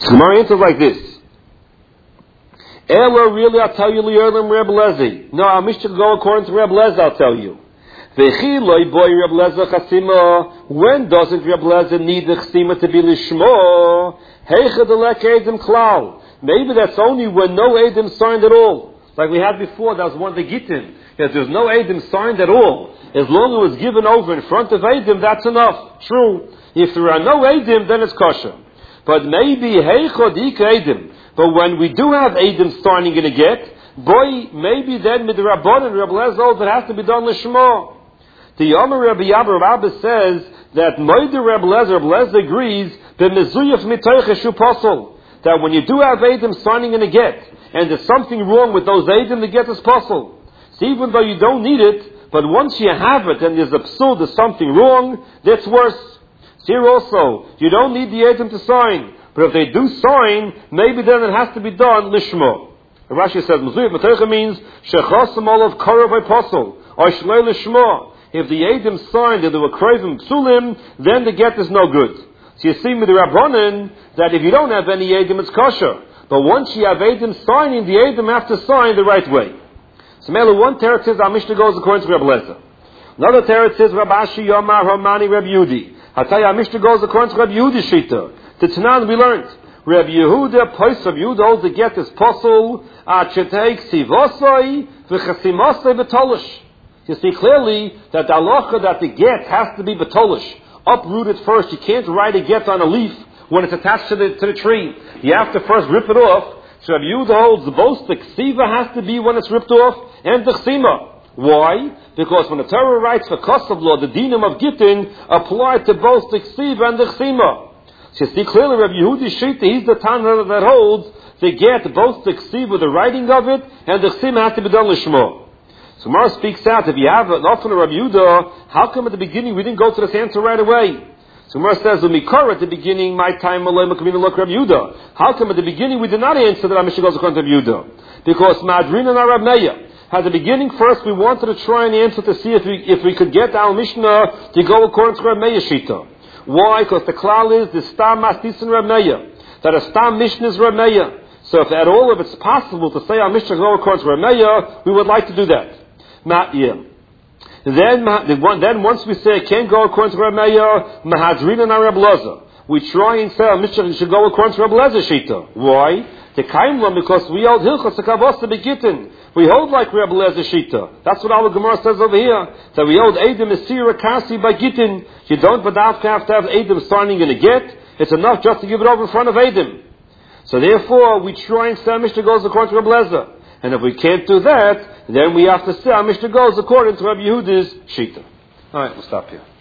So Gemara answers like this. Ella, really, I'll tell you, Li'erlim Reb Lezi. No, our Mishnah go according to Reb Lezi, I'll tell you. When doesn't Reb Lezi need the chasima to be lishmo? Maybe that's only when no edim signed at all. Like we had before, that was one of the gittin. If there's no edim signed at all, as long as it was given over in front of edim, that's enough. True. If there are no edim, then it's kosher. But maybe heichod ika edim. But when we do have edim signing in a get, maybe then with the Rabbanan, Reb Lezi, that has to be done lishmo. The Yomer Rabbi Abba says that Moed Reb Lezi agrees that mezuyaf mitoich shu posel. That when you do have edim signing in a get, and there's something wrong with those edim, the get is posel. So even though you don't need it, but once you have it and there's a psul, there's something wrong, that's worse. So here also, you don't need the edim to sign, but if they do sign, maybe then it has to be done lishmo. Rashi says mezuyaf mitoich means shechosam olav karavay posel or shlei lishmo. If the edim signed and there were krovim psulim, then the get is no good. So you see with the Rabbanan that if you don't have any edim, it's kosher. But once you have edim signing, the edim have to sign the right way. So Mela, one teretz says our Mishnah goes according to Reb Lezi. Another teretz says Rab Ashi Yomar Romani Reb Yudi. I'll tell you our Mishnah goes according to Reb Yudi Shita. The Tanan we learned. Reb Yehuda, Pois of Yehuda, holds the get is posel, Achetei Ksivosoi, V'chasimosoi B'tolish. You see clearly that the halacha that the get has to be betolish, uprooted first. You can't write a get on a leaf when it's attached to the tree. You have to first rip it off. So Rabbi Yehuda holds both the ksiva has to be when it's ripped off and the chsima. Why? Because when the Torah writes for kosav law, the dinim of gittin apply to both the ksiva and the chsima. So you see clearly Rabbi Yehuda Shita, he's the Tana that holds the get, both the ksiva, the writing of it, and the chsima has to be done lishmo. So Mara speaks out, if you have an often of Rabbi Yehuda, how come at the beginning we didn't go to this answer right away? So Mara says, at the beginning, my time, look Rabbi Yehuda. How come at the beginning we did not answer that our Mishnah goes according to Rabbi Yehuda? Because Madrin and Rab Meir. At the beginning first we wanted to try and answer to see if we could get our Mishnah to go according to Rab Meir Shita. Why? Because the klal is the Stam Mastis and Rab Meir. That a Stam Mishnah is Rab Meir. So if at all, if it's possible to say our Mishnah go according to Rab Meir, we would like to do that. Not yet. Then once we say it can't go according to Reb Meir, Mahadrin and Reb Lezi, we try and say our Mishnah should go according to Reb Lezi Shita. Why? The Kaimlam, because we hold Hilchos Kavos Begittin. We hold like Reb Lezi Shita. That's what our Gemara says over here. That we hold Edim Esira Kasi by Gittin. You don't but have to have Edim signing in a get. It's enough just to give it over in front of Edim. So therefore, we try and say our Mishnah goes according to Reb Lezi. And if we can't do that, then we have to say our Mishnah goes according to Rabbi Yehuda's Shita. All right, we'll stop here.